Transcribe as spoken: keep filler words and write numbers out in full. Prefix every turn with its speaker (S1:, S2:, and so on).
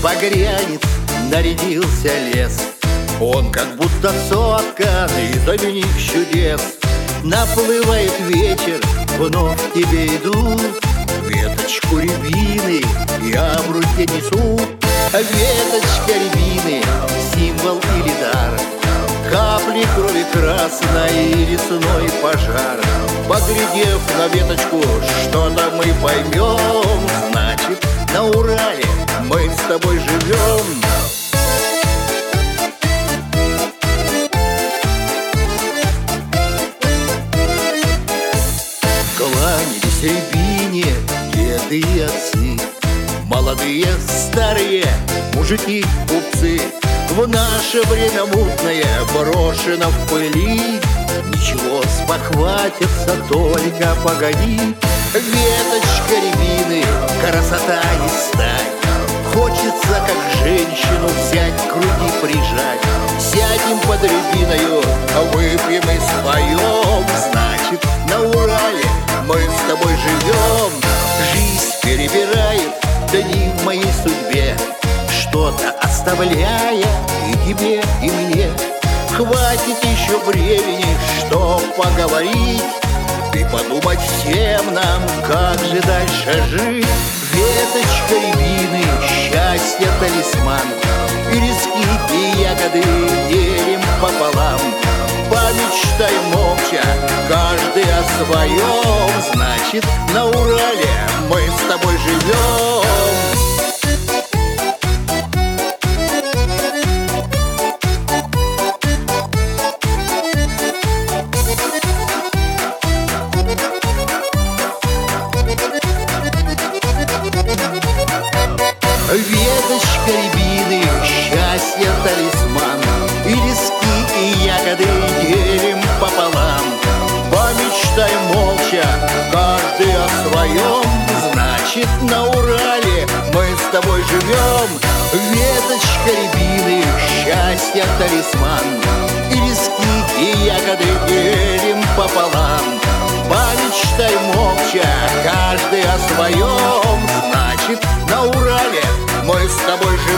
S1: багрянец нарядился лес. Он как будто соткан из одних чудес. Наплывает вечер, вновь к тебе иду. Веточку рябины я в руке несу. Веточка рябины — символ или дар, капли крови красной и лесной пожар. Поглядев на веточку, что-то мы поймем. Значит, на Урале мы с тобой живем. Кланялись рябине деды и отцы, молодые, старые, мужики, купцы. В наше время мутное брошено в пыли. Ничего, спохватится, только погоди. Веточка рябины, красота и стать. Хочется, как женщину, взять к груди прижать. Сядем под рябиною, выпьем и споем. Значит, на Урале мы с тобой живем. Жизнь перебирает дни в моей судьбе, что-то оставляя и тебе, и мне. Хватит еще времени, чтоб поговорить и подумать всем нам, как же дальше жить. Веточка рябины, счастье талисман, и лески, и ягоды делим пополам. Помечтай молча, каждый о своем. Значит, на Урале мы с тобой живем. Веточка рябины, счастье талисман, и лески, и ягоды делим пополам. Помечтай молча, каждый о своем. Значит, на Урале мы с тобой живем. Веточка рябины, счастье талисман, и лески, и ягоды делим пополам. Помечтай молча, каждый о своем. Значит, на Урале мы с тобой живем.